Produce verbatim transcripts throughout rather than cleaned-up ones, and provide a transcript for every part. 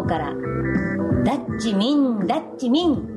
からダッチミンダッチミン。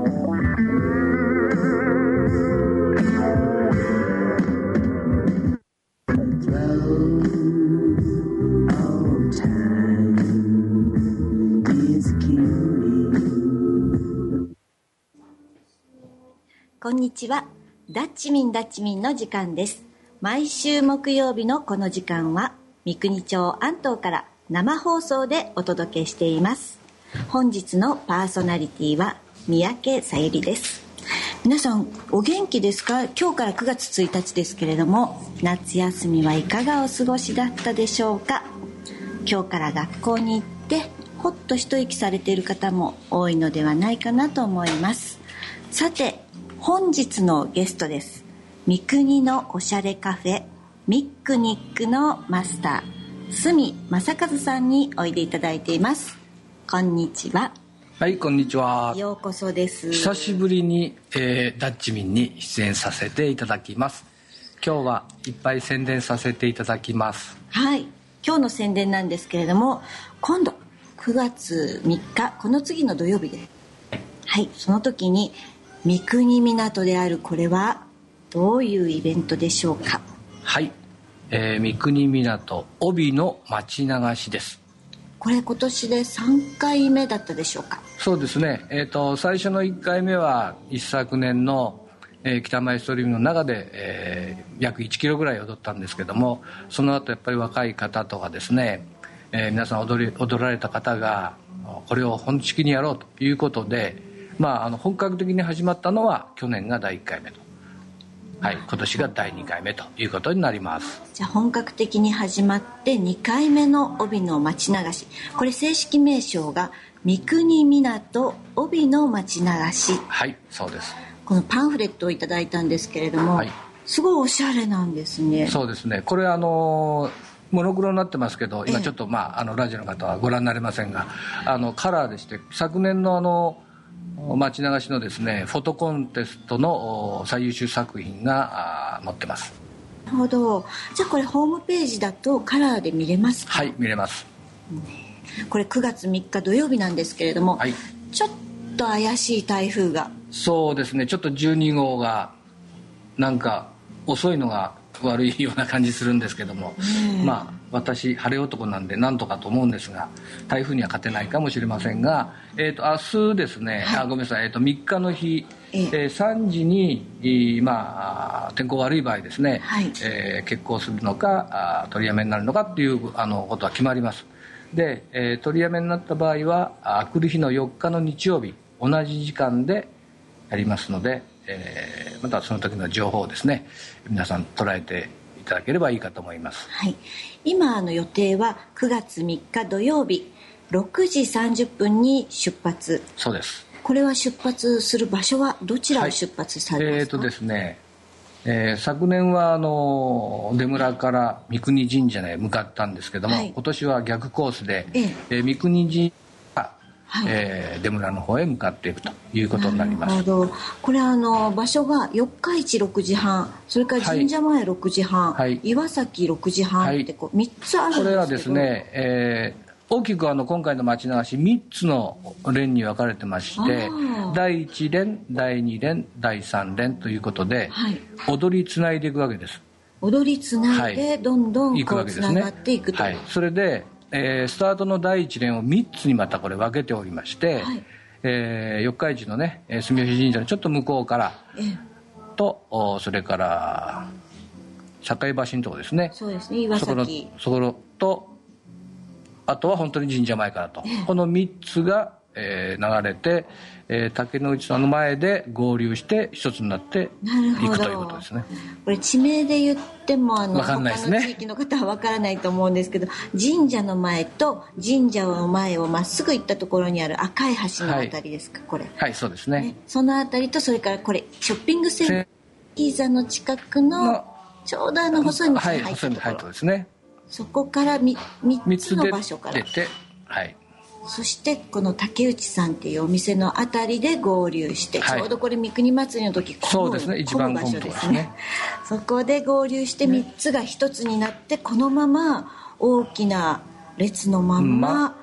こんにちは。ダッチミンダッチミンの時間です。毎週木曜日のこの時間は三国町安東から生放送でお届けしています。本日のパーソナリティは三宅さゆりです。皆さんお元気ですか？今日からくがつついたちですけれども、夏休みはいかがお過ごしだったでしょうか？今日から学校に行ってほっと一息されている方も多いのではないかなと思います。さて、本日のゲストです。三国のおしゃれカフェミックニックのマスター角正和さんにおいでいただいています。こんにちは。 はい、こんにちは。 ようこそです。 久しぶりに、えー、ダッチミンに出演させていただきます。今日はいっぱい宣伝させていただきます。 はい、今日の宣伝なんですけれども、今度くがつみっか、この次の土曜日です。はい、その時に三国港であるこれはどういうイベントでしょうか？ はい、えー、三国港帯の町流しです。 これ今年でさんかいめだったでしょうか？ そうですね、えーと、最初のいっかいめは一昨年の、えー、北前ストリームの中で、えー、約いちキロぐらい踊ったんですけども、その後やっぱり若い方とかですね、えー、皆さん踊り、踊られた方がこれを本式にやろうということで、まあ、あの本格的に始まったのは去年がだいいっかいめと、はい、今年がだいにかいめということになります。 じゃあ本格的に始まってにかいめの帯の町流し、これ正式名称が三国港帯の町流し。 はい、そうです。 このパンフレットをいただいたんですけれども、はい、すごいおしゃれなんですね。 そうですね、これあのモノクロになってますけど、今ちょっと、まあ、あのラジオの方はご覧になれませんが、あのカラーでして、昨年のあの町流しのですねフォトコンテストの最優秀作品が載ってます。 なるほど。じゃあこれホームページだとカラーで見れますか？ はい、見れます。 これくがつみっか土曜日なんですけれども、はい、ちょっと怪しい台風が。 そうですね、ちょっとじゅうにごうがなんか遅いのが悪いような感じするんですけども、まあ私晴れ男なんでなんとかと思うんですが、台風には勝てないかもしれませんが、えー、と明日ですね、はい、あごめんなさい、えー、とみっかの日、えーえー、さんじに、まあ、天候悪い場合ですね、はい、えー、欠航するのか取りやめになるのかっていうあのことは決まります。で、えー、取りやめになった場合はあ来る日のよっかの日曜日同じ時間でやりますので、えー、またその時の情報をですね皆さん捉えていただければいいかと思います。 はい、今の予定はくがつみっか土曜日ろくじさんじゅっぷんに出発。 そうです。 これは出発する場所はどちらを出発されますか？はい、えーとですね、 えー、昨年はあの出村から三国神社へ向かったんですけども、はい、今年は逆コースで、ええー、三国神社はい、えー、出村の方へ向かっていくということになります。 なるほど。これあの場所が四日市ろくじはん、それから神社前ろくじはん、はい、岩崎ろくじはんってこうみっつあるんですけど、 これはですね、えー、大きくあの今回の町流しみっつの連に分かれてまして、だいいち連、だいに連、だいさん連ということで、はい、踊りつないでいくわけです。 踊りつないでどんどんこうつながっていくと、 はい、それでえー、スタートのだいいち連をみっつにまたこれ分けておりまして、はい、えー、四日市のね住吉神社のちょっと向こうから、ええ、とそれから境橋のとこですね、 そうですね、岩崎そこのとあとは本当に神社前からと、ええ、このみっつが、えー、流れて、えー、竹之内さんの前で合流して一つになっていくということですね。 これ地名で言ってもあの分かんないですね、 他の地域の方は分からないと思うんですけど、神社の前と神社の前をまっすぐ行ったところにある赤い橋のあたりですか、はい、これはい、そうです ね, ねそのあたりと、それからこれショッピングセンターギザの近くのちょうどあの細い道に入ったところ、はい、細い道に入ったですね、そこから 3, 3つの場所から出て、はい、 そしてこの竹内さんっていうお店のあたりで合流して、はい、ちょうどこれ三国祭りの時そうですね、一番混む場所ですね。 そこで合流してみっつがひとつになって、このまま大きな列のまんま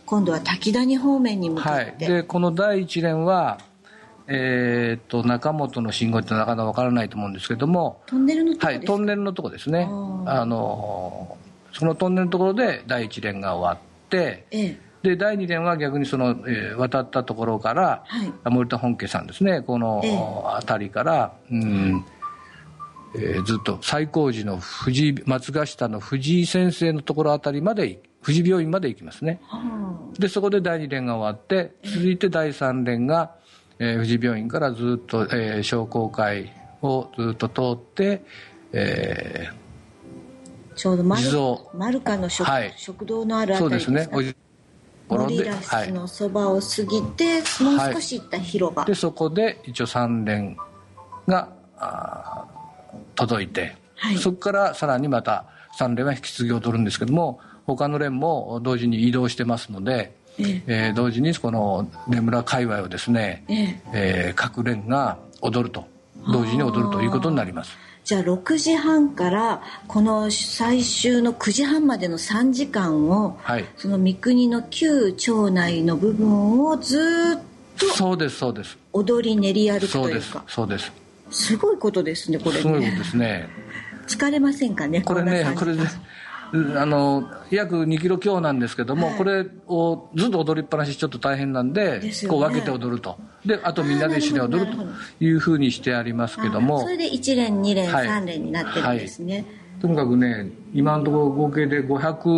今度は滝谷方面に向かって、 はい、でこのだいいち連は、えー、っと中本の信号ってなかなかわからないと思うんですけども、 トンネルのところですか？ はい、トンネルのところですね。あのそのトンネルのところでだいいち連が終わって、ええ、でだいに連は逆にその、えー、渡ったところから、はい、森田本家さんですね、この辺りから、ええ、うんえー、ずっと西光寺の藤井松ヶ下の藤井先生のところあたりまで、富士病院まで行きますね。でそこでだいに連が終わって、続いてだいさん連が、えー、富士病院からずっと、えー、商工会をずっと通って、えー、ちょうどマル、マルカの 食,、はい、食堂のあるあたりですか？そうですね。森ら室のそばを過ぎて、はい、もう少し行った広場、 はい、でそこで一応さん連が届いて、はい、そこからさらにまたさん連は引き継ぎを取るんですけども、他の連も同時に移動してますので、えええー、同時にこの連村界隈をですね、えええー、各連が踊ると、同時に踊るということになります。 じゃあろくじはんからこの最終のくじはんまでのさんじかんを、はい、その三国の旧町内の部分をずっとそうですそうです踊り練り歩くというか、 そうですそうですすごいことですねこれね。 すごいことですね。 疲れませんかねこれね。これであの約にキロ強なんですけども、はい、これをずっと踊りっぱなしちょっと大変なん で, で、ね、こう分けて踊ると、であとみんなで一緒に踊るというふうにしてありますけども、 それでいち連に連、はい、さん連になってるんですね、はい、 とにかくね今のところ合計でごひゃく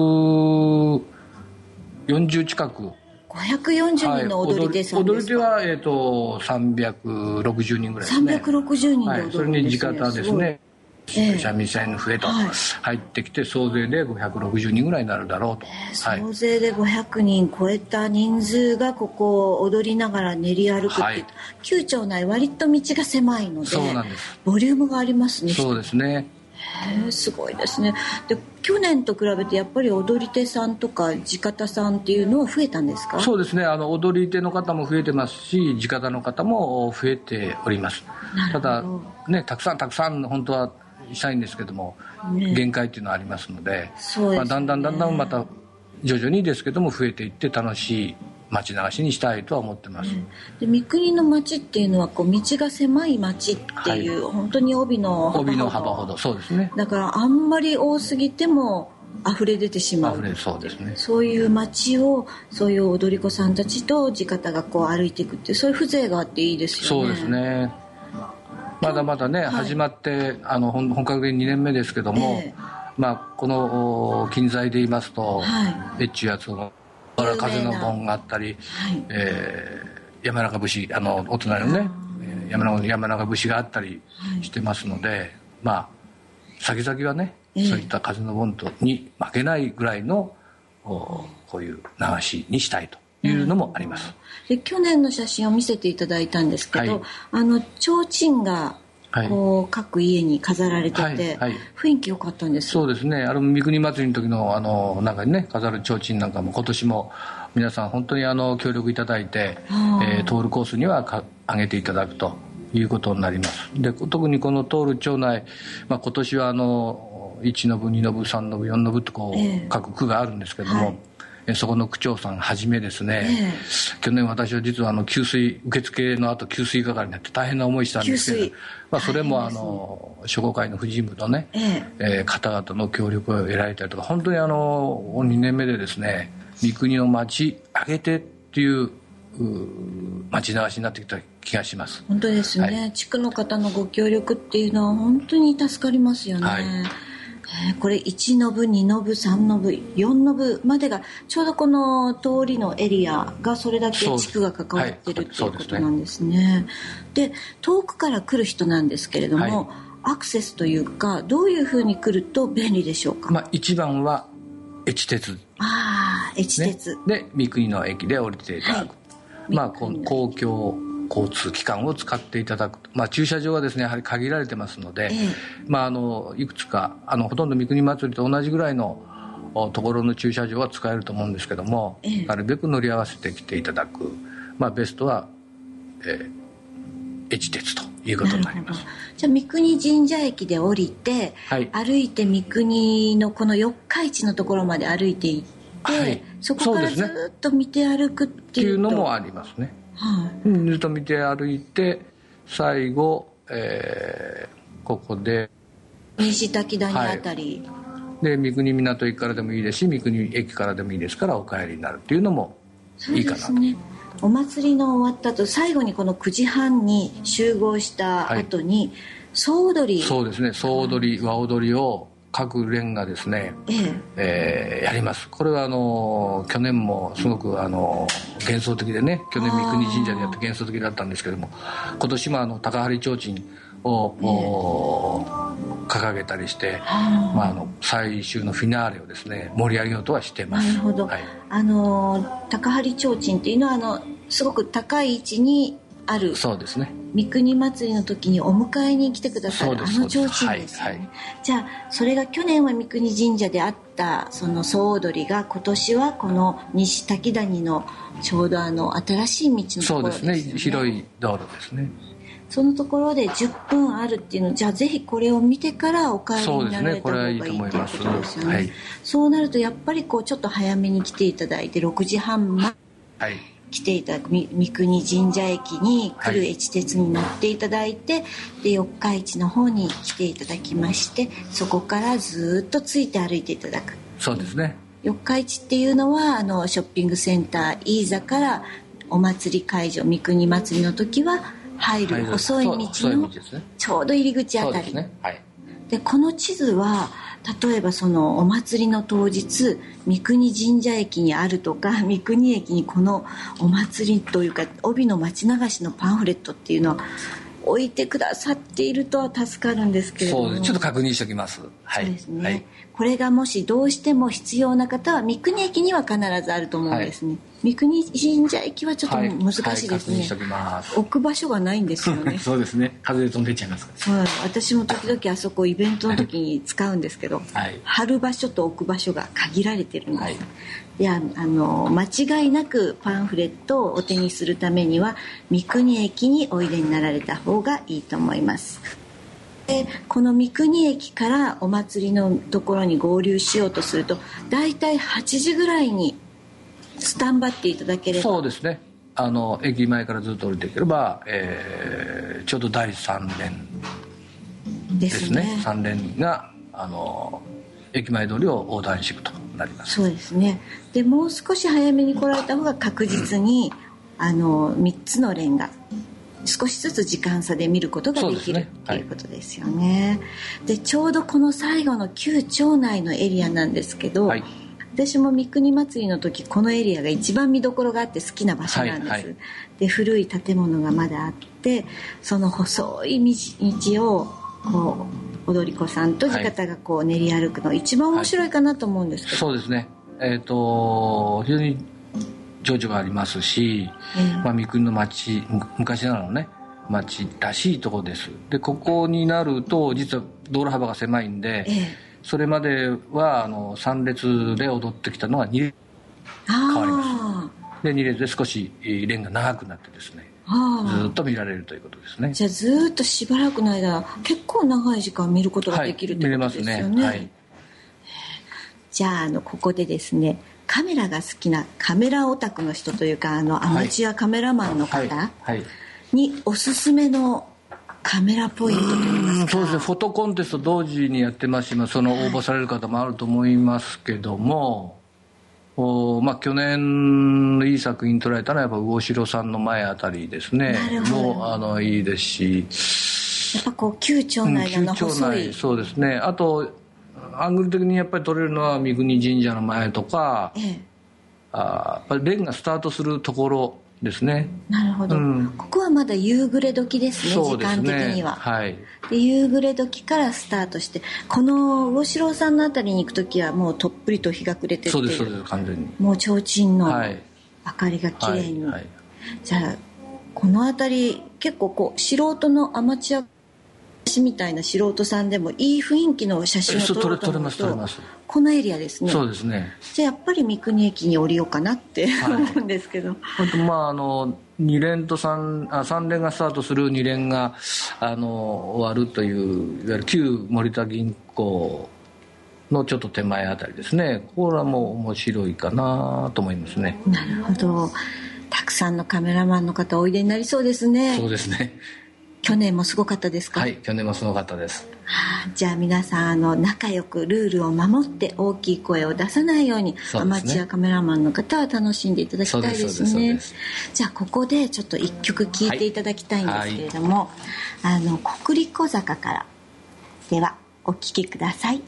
よんじゅう近くごひゃくよんじゅうにんの踊り手さんですか？ 踊り手は、えー、とさんびゃくろくじゅうにんぐらいですね。 さんびゃくろくじゅうにんで踊るんですね、はい、 それに地方ですね、三味線の笛と入ってきて、はい、総勢でごひゃくろくじゅうにんぐらいになるだろうと、 えー、総勢でごひゃくにん超えた人数がここを踊りながら練り歩くって、はい、旧町内割と道が狭いので、 そうなんです、 ボリュームがありますね。 そうですね。 へー、すごいですね。で去年と比べてやっぱり踊り手さんとか地方さんっていうのは増えたんですか？ そうですね、あの踊り手の方も増えてますし、地方の方も増えております。ただね、たくさんたくさん本当はしたいんですけども、ね、限界っていうのはありますの で, そうですね、まあ、だんだんだんだんまた徐々にですけども増えていって楽しい町流しにしたいとは思ってます、ね、 で三国の町っていうのはこう道が狭い町っていう、はい、本当に帯の幅ほど帯の幅ほど、そうですね。 だからあんまり多すぎても溢れ出てしまう、 溢れそうですね。 そういう町をそういう踊り子さんたちと地方がこう歩いていくっていう、そういう風情があっていいですよね。 そうですね。まだまだね、はい、始まってあの 本, 本格的ににねんめですけども、えーまあ、この近在で言いますと、はい、越中八の風の盆があったり、はいえー、山中節、あのお隣のね山 中, 山中節があったりしてますので、はい、まあ先々はね、えー、そういった風の盆とに負けないぐらいのこういう流しにしたいというのもあります。 で去年の写真を見せていただいたんですけど、はい、あの提灯がこう、はい、各家に飾られてて、はいはい、雰囲気良かったんです。 そうですね、あの三国祭りの時のあの中にね飾る提灯なんかも今年も皆さん本当にあの協力いただいて、えー、通るコースにはか上げていただくということになります。で特にこの通る町内、まあ、今年はあのいちの部にの部さんの部よんの部とこう、えー、各区があるんですけども、はいそこの区長さんはじめですね、えー、去年私は実はあの給水受付の後給水係になって大変な思いしたんですけど、まあ、それもあの商工会の婦人部のね、えーえー、方々の協力を得られたりとか、本当にあのにねんめでですね三国の町上げてっていう町流しになってきた気がします。 本当ですね、はい、地区の方のご協力っていうのは本当に助かりますよね、はいえー、これいちの部にの部さんの部よんの部までがちょうどこの通りのエリアがそれだけ地区が関わってるっていうことなんですね。で遠くから来る人なんですけれども、はい、アクセスというかどういうふうに来ると便利でしょうか。 まあ、一番は越鉄、 あー越鉄、 ね、で三国の駅で降りていただく、はい、まあ、この公共交通機関を使っていただく、まあ、駐車場はですねやはり限られてますので、ええまあ、あのいくつかあのほとんど三国祭りと同じぐらいのところの駐車場は使えると思うんですけども、ええ、なるべく乗り合わせてきていただく、まあ、ベストは、えー、越鉄ということになります。 じゃあ三国神社駅で降りて、はい、歩いて三国のこの四日市のところまで歩いていっはい、そこからずっと見て歩くっていう、 っていうのもありますね、はい、ずっと見て歩いて最後、えー、ここで西滝谷あたり、 はい、で三国港駅からでもいいですし三国駅からでもいいですからお帰りになるっていうのもいいかなと。そうですね、 お祭りの終わった後最後にこのくじはんに集合した後に、はい、総踊り、 そうですね、総踊り和踊りを各連がですね、えええー、やります。これはあの去年もすごくあの幻想的でね、去年三国神社でやって幻想的だったんですけども、今年もあの高張提灯を、えー、掲げたりして、まあ、あの最終のフィナーレをですね盛り上げようとはしてます。 なるほど、はい、あの高張提灯っていうのはあのすごく高い位置にある、 そうですね、 三国祭りの時にお迎えに来てくださるあの提灯ですよね、はいはい、じゃあそれが去年は三国神社であったその総踊りが今年はこの西滝谷のちょうどあの新しい道のところですよね。 そうですね、広い道路ですね。 そのところでじゅっぷんあるっていうの、じゃあぜひこれを見てからお帰りになられた方がいいということですよね。はい、そうなるとやっぱりこうちょっと早めに来ていただいてろくじはんまで、はい来ていただく三国神社駅に来る越鉄に乗っていただいて、はい、で四日市の方に来ていただきまして、そこからずっとついて歩いていただく。 そうですね、 四日市っていうのはあのショッピングセンター飯座からお祭り会場三国祭りの時は入る細い道のちょうど入り口あたり、そうですね、はい、でこの地図は例えばそのお祭りの当日三国神社駅にあるとか三国駅にこのお祭りというか帯の町流しのパンフレットっていうのは置いてくださっているとは助かるんですけれども、 そうです、ちょっと確認しておきます。はい、 そうですね、 はい、 これがもしどうしても必要な方は三国駅には必ずあると思うんですね、はい、三国神社駅はちょっと難しいですね、はいはい、確認しておきます。置く場所がないんですよねそうですね、風で飛んでっちゃいますから。 そう、私も時々あそこイベントの時に使うんですけど、はい、貼る場所と置く場所が限られてるんです、はい、であの間違いなくパンフレットをお手にするためには三国駅においでになられた方がいいと思います。でこの三国駅からお祭りのところに合流しようとするとだいたいはちじぐらいにスタンバっていただければ。 そうですね、あの駅前からずっと降りていければ、えー、ちょうどだいさん連ですね、ですね、さん連があの駅前通りを横断していくとなります。 そうですね、でもう少し早めに来られた方が確実に、うん、あのみっつの連が少しずつ時間差で見ることができると、ね、いうことですよね。でちょうどこの最後の旧町内のエリアなんですけど、はい、私も三国祭りの時このエリアが一番見どころがあって好きな場所なんです、はいはい、で古い建物がまだあってその細い道をこう踊り子さんと地方がこう練り歩くのが一番面白いかなと思うんですけど、 はい、そうですね、えーと非常に情緒がありますし、えーまあ、三国の町昔ながらのね町らしいところです。でここになると実は道路幅が狭いんで、えー、それまではあのさん列で踊ってきたのがに列変わりました。でに列で少し連が長くなってですねずっと見られるということですね。 じゃあずっとしばらくの間結構長い時間見ることができるということですよね。はい、見れますね。はい、じゃあ、あのここでですねカメラが好きなカメラオタクの人というかあのアマチュアカメラマンの方におすすめのカメラポイントといいますか。 そうですね、フォトコンテスト同時にやってますし、その応募される方もあると思いますけども、おまあ、去年いい作品捉えたのはやっぱ魚城さんの前あたりですねもあのいいですし、 やっぱこう旧町内の細い、 うん、旧町内そうですね。あとアングル的にやっぱり撮れるのは三国神社の前とか、ええ、あやっぱりレンがスタートするところですね。 なるほど、うん、ここはまだ夕暮れ時ですね。そうですね、時間的には、はい、で夕暮れ時からスタートしてこの魚城さんのあたりに行く時はもうとっぷりと日が暮れてってそうですそうです完全にもう提灯の明かりがきれいに、はいはいはい、じゃあこのあたり結構こう素人のアマチュアみたいな素人さんでもいい雰囲気の写真を撮ろうと思うとこのエリアですね。 そうですね。 じゃあやっぱり三国駅に降りようかなって思うんですけど、はい、 あとまああのに連と 3, あさん連がスタートするに連があの終わるといういわゆる旧森田銀行のちょっと手前あたりですね。これはもう面白いかなと思いますね。 なるほど。たくさんのカメラマンの方おいでになりそうですね。 そうですね。 去年もすごかったですか？ はい、去年もすごかったです。 はあ、じゃあ皆さんあの仲良くルールを守って大きい声を出さないように、ね、アマチュアカメラマンの方は楽しんでいただきたいですね。じゃあここでちょっと一曲聴いていただきたいんですけれども、はいはい、あの国立小坂からではお聴きください。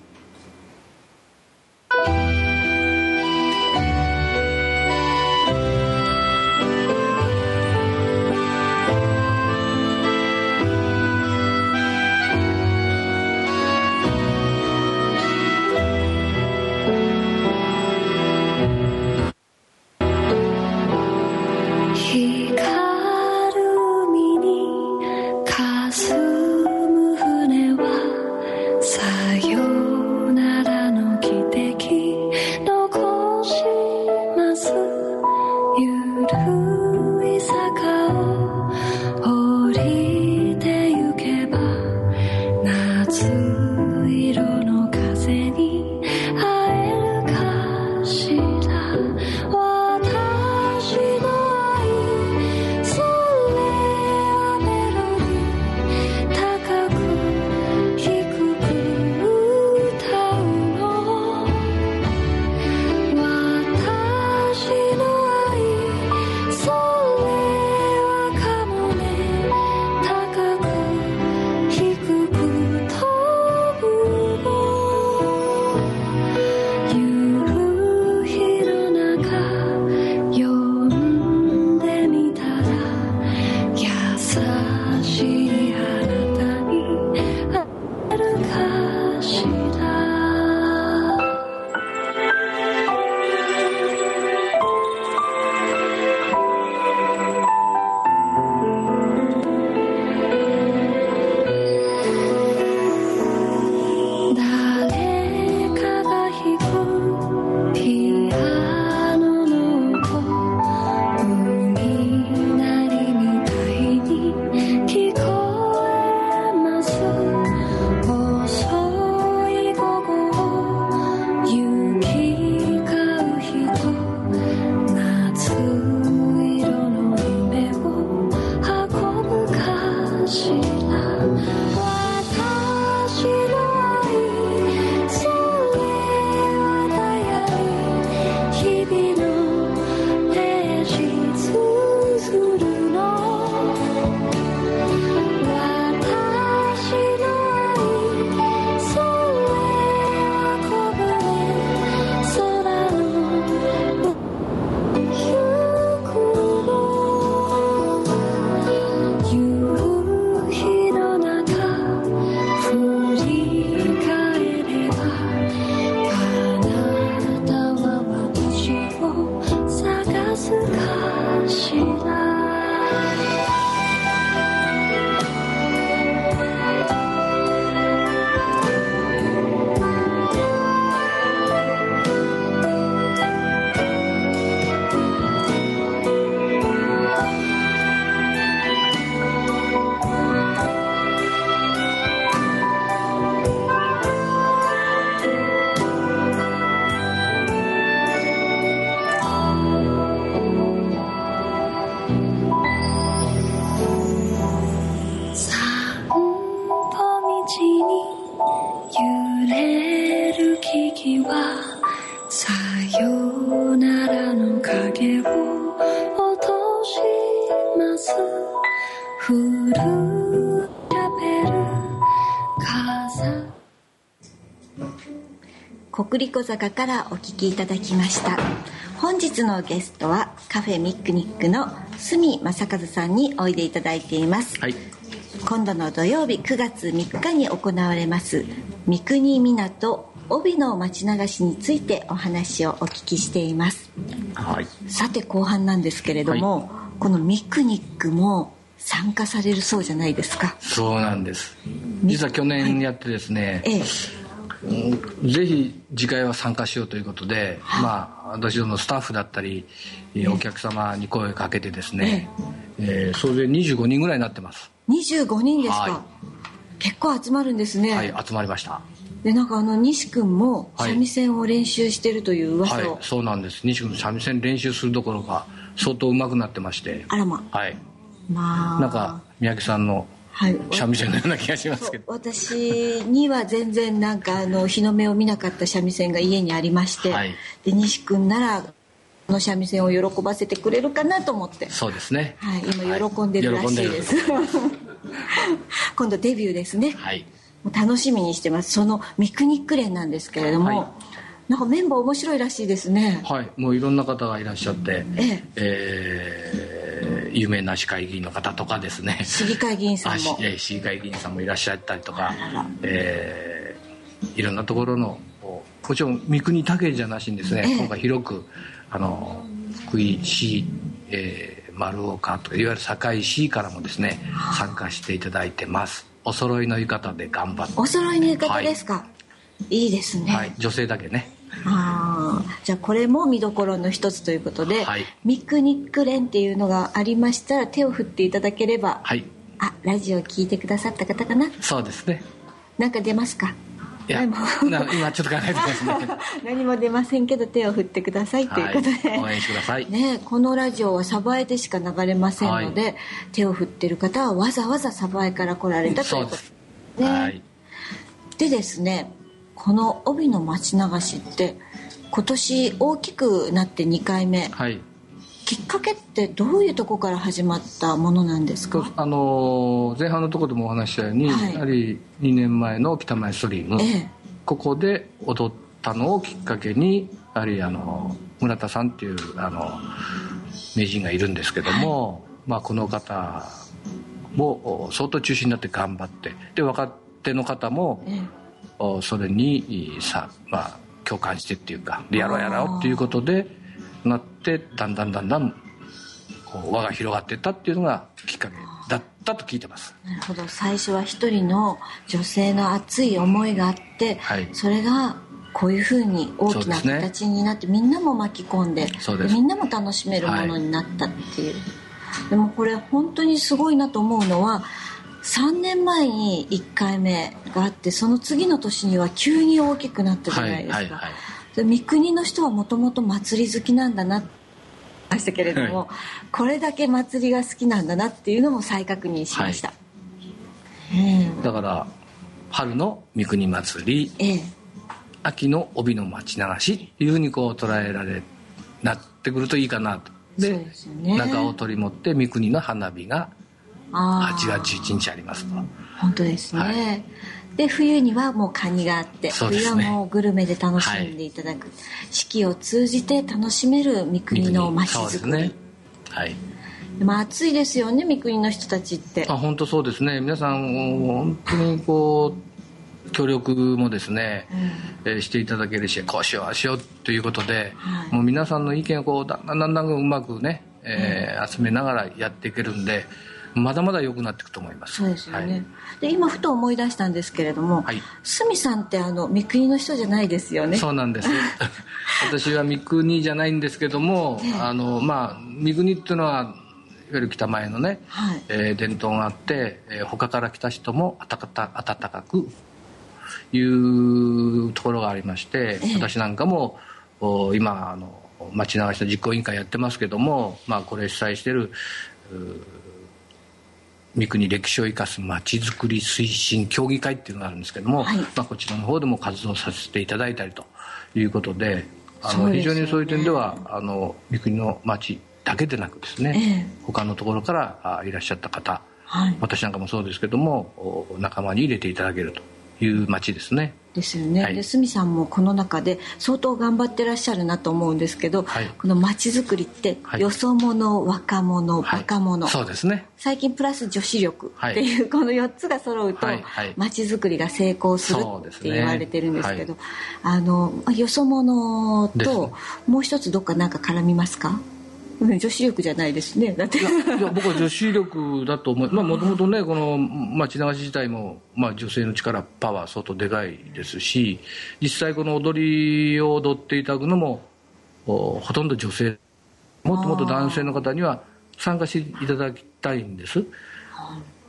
国立小坂からお聞きいただきました。本日のゲストはカフェミクニックの角正和さんにおいでいただいています、はい、今度の土曜日くがつみっかに行われます三国港帯の町流しについてお話をお聞きしています、はい、さて後半なんですけれども、はい、このミクニックも参加されるそうじゃないですか。 そうなんです。実は去年やってですね、はい、ええ、ぜひ次回は参加しようということで、はい、まあ私どものスタッフだったり、ええ、お客様に声をかけてですね、えええー、総勢にじゅうごにんぐらいになってます。 にじゅうごにんですか、はい、結構集まるんですね。 はい、集まりました。 でなんかあの西君も三味線を練習してるという噂を、 はいはい、そうなんです。西君三味線練習するどころか相当上手くなってまして、 あらま、 はい、 まあなんか三宅さんの三味線のような気がしますけど、 はい、私には全然なんかあの日の目を見なかった三味線が家にありまして、はい、で西君ならこの三味線を喜ばせてくれるかなと思って。 そうですね、 はい、今喜んでるらしいです、はい、今度デビューですね、はい、楽しみにしてます。そのミクニック連なんですけれども、はい、なんかメンバー面白いらしいですね。 はい、もういろんな方がいらっしゃって、えええー、有名な市会議員の方とかですね、 市議会議員さんも市議会議員さんもいらっしゃったりとか、えー、いろんなところのもちろん三国だけじゃなしにですね、ええ、今回広くあの福井市、えー、丸岡とかいわゆる堺市からもですね参加していただいてます。お揃いの浴衣で頑張って。 お揃いの浴衣ですか、はい、いいですね、 はい、女性だけね。 あ、じゃあこれも見どころの一つということで、はい、ミクニック連っていうのがありましたら手を振っていただければ、はい、あ、ラジオ聞いてくださった方かな。 そうですね。 なんか出ますか。 いや今ちょっと考えてますね何も出ませんけど手を振ってくださいということで、はい、 応援してください、 ね、このラジオは鯖江でしか流れませんので、はい、手を振ってる方はわざわざ鯖江から来られたということですね、はい、でですね、この帯の町流しって今年大きくなってにかいめ、はい、きっかけってどういうところから始まったものなんですか。 あの前半のところでもお話したように、はい、やはりにねんまえの北前ストリーム、ええ、ここで踊ったのをきっかけにやはりあの村田さんっていうあの名人がいるんですけども、はい、まあ、この方も相当中心になって頑張って、で若手の方も、ええ、それにさ、まあ、共感してっていうかやろうやろうっていうことでなって、だんだんだんだんこう輪が広がっていったっていうのがきっかけだったと聞いてます。 なるほど。最初は一人の女性の熱い思いがあって、はい、それがこういうふうに大きな形になって、ね、みんなも巻き込ん で, でみんなも楽しめるものになったっていう、はい、でもこれ本当にすごいなと思うのはさんねんまえにいっかいめがあって、その次の年には急に大きくなったじゃないですか、はいはいはい、で三国の人はもともと祭り好きなんだなってましたけれども、はい、これだけ祭りが好きなんだなっていうのも再確認しました、はい、 うん、だから春の三国祭り、ええ、秋の帯の町流しっていうふうにこう捉えられなってくるといいかなと。で、そうですよね、中を取り持って三国の花火がはちがつじゅういちにちありますと。 本当ですね、はい、で冬にはもうカニがあって、ね、冬はもうグルメで楽しんでいただく、はい、四季を通じて楽しめる三国の町づくり。そうですね、はい、でも暑いですよね、三国の人たちって。 あ、本当そうですね。皆さん本当にこう協力もですね、うん、えー、していただけるし、こうしようああしようということで、はい、もう皆さんの意見をこうだんだんだんだんうまくね、えーうん、集めながらやっていけるんで、まだまだ良くなっていくと思います。 そうですよね、はい、で今ふと思い出したんですけれども、はい、鷲見さんってあの三国の人じゃないですよね。 そうなんです私は三国じゃないんですけども、ええ、あのまあ三国っていうのはいわゆる北前のね、はい、えー、伝統があって、えー、他から来た人も温か温かくいうところがありまして、ええ、私なんかも今あの町流しの実行委員会やってますけども、まあ、これ主催してる三国歴史を生かすまちづくり推進協議会っていうのがあるんですけども、はい、まあ、こちらの方でも活動させていただいたりということで、あの非常にそういう点ではあの三国の町だけでなくですね、ええ、他のところからいらっしゃった方、はい、私なんかもそうですけども仲間に入れていただけるという町ですね。 ですよね、はい、で鷲見さんもこの中で相当頑張ってらっしゃるなと思うんですけど、はい、この町づくりって、はい、よそ者、若者、バカ者、 はい、そうですね、 最近プラス女子力っていう、はい、このよっつが揃うと、はいはい、町づくりが成功するって言われてるんですけど、ね、はい、あのよそ者ともう一つどっかなんか絡みますか？女子力じゃないですね。だっていやいや僕は女子力だと思う。まあもともとねこの町流し自体も、まあ、女性の力パワー相当でかいですし、実際この踊りを踊っていただくのもほとんど女性、もっともっと男性の方には参加していただきたいんです。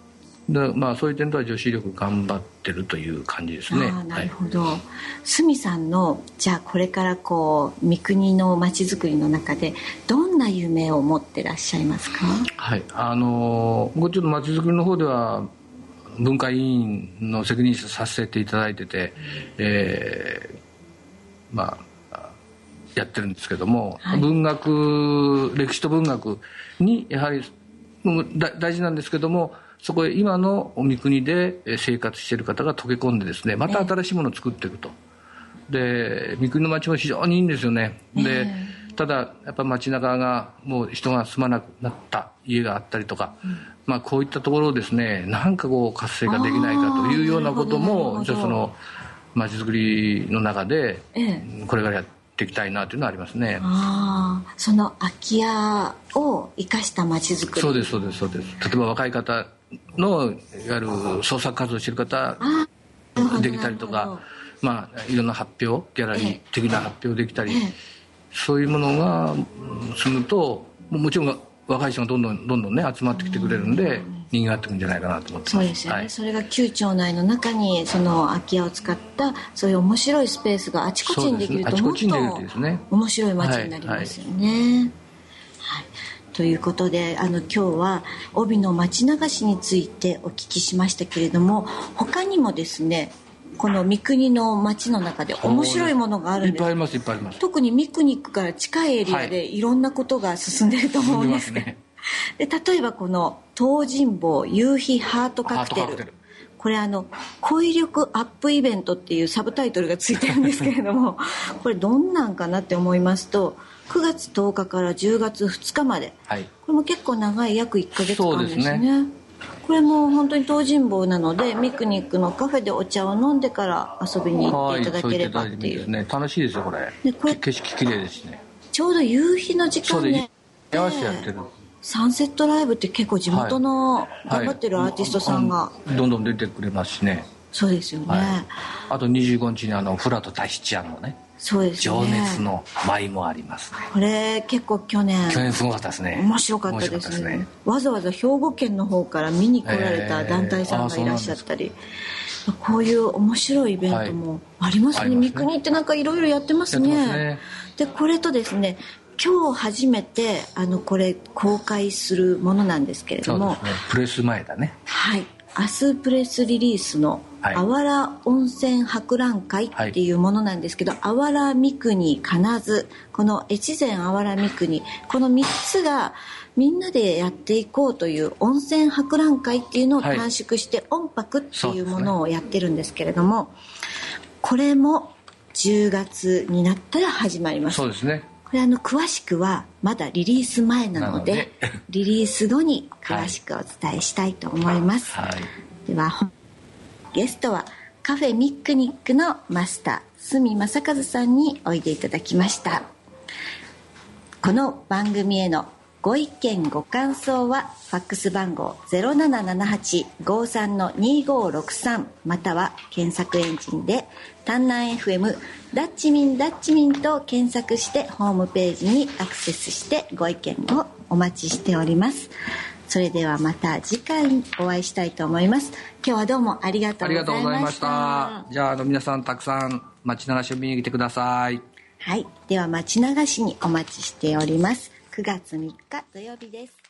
で、まあ、そういう点では女子力頑張ってるという感じですね。 あ、なるほど。鷲見さんのじゃあこれからこう三国のまちづくりの中でどんな夢を持ってらっしゃいますか？ はい、あの僕ちょっとまちづくりの方では文化委員の責任者させていただいてて、えー、まあやってるんですけども、はい、文学歴史と文学にやはり大事なんですけども、そこへ今の三国で生活している方が溶け込んでですね、また新しいものを作っていくと。で三国の街も非常にいいんですよね。でただやっぱ街中がもう人が住まなくなった家があったりとか、うん、まあ、こういったところをですねなんかこう活性化できないかというようなこともじゃあその街づくりの中でこれからやっていきたいなというのはありますね。 あ、その空き家を生かした街づくり。 そうですそうですそうです。例えば若い方のいわゆる創作活動をしている方できたりとか、まあ、いろんな発表ギャラリー的な発表できたり、ええ、そういうものが済むともちろん若い人がどんどんどんどんね集まってきてくれるんでにぎわっていくんじゃないかなと思ってます。 そうですよね、はい、それが旧町内の中にその空き家を使ったそういう面白いスペースがあちこちにできるともっと面白い街になりますよね。はいはいはい、ということであの今日は帯の町流しについてお聞きしましたけれども、他にもですねこの三国の町の中で面白いものがあるんです。 いっぱいありますいっぱいあります。 特に三国区から近いエリアでいろんなことが進んでると思うんですけど、はい、で例えばこの東尋坊夕日ハートカクテル、これあの語彙力アップイベントっていうサブタイトルがついてるんですけれどもこれどんなんかなって思いますとくがつとおかからじゅうがつふつかまで、はい、これも結構長い約いっかげつかんですね。そうですね。これも本当に東尋坊なのでミクニックのカフェでお茶を飲んでから遊びに行っていただければっていう。 はい、ね、楽しいですよこれ。でこれ景色きれいですね。 ちょうど夕日の時間ね合わせてやってるサンセットライブって結構地元の頑張ってるアーティストさんが、はいはい、どんどん出てくれますしね。 そうですよね。はい、 あとにじゅうごにちにあのフラとタヒチアンのね、 そうですね、 情熱の舞もありますね。 これ結構去年去年すごかったですね。 面白かったですね。わざわざ兵庫県の方から見に来られた団体さんがいらっしゃったり、えー、こういう面白いイベントもありますね。三国、はい、ってなんかいろいろやってますね。やってますね。でこれとですね今日初めてあのこれ公開するものなんですけれども、 そうですね、プレス前だね。 はい、明日プレスリリースのあわら温泉博覧会っていうものなんですけど、あわら三国金津、この越前あわら三国、このみっつがみんなでやっていこうという温泉博覧会っていうのを短縮して音泊っていうものをやってるんですけれども、はい、これもじゅうがつになったら始まります。 そうですね。 これあの詳しくはまだリリース前なのでリリース後に詳しくお伝えしたいと思います。はいはい、ではゲストはカフェミックニックのマスター角正和さんにおいでいただきました。この番組へのご意見ご感想はファックス番号 ゼロななななはち ごさん にごろくさん または検索エンジンで丹南 エフエム ダッチミンダッチミンと検索してホームページにアクセスしてご意見をお待ちしております。それではまた次回お会いしたいと思います。今日はどうもありがとうございました。ありがとうございました。 じゃあ、あの皆さんたくさん町流しを見に来てください。 はい、では町流しにお待ちしております。くがつみっか土曜日です。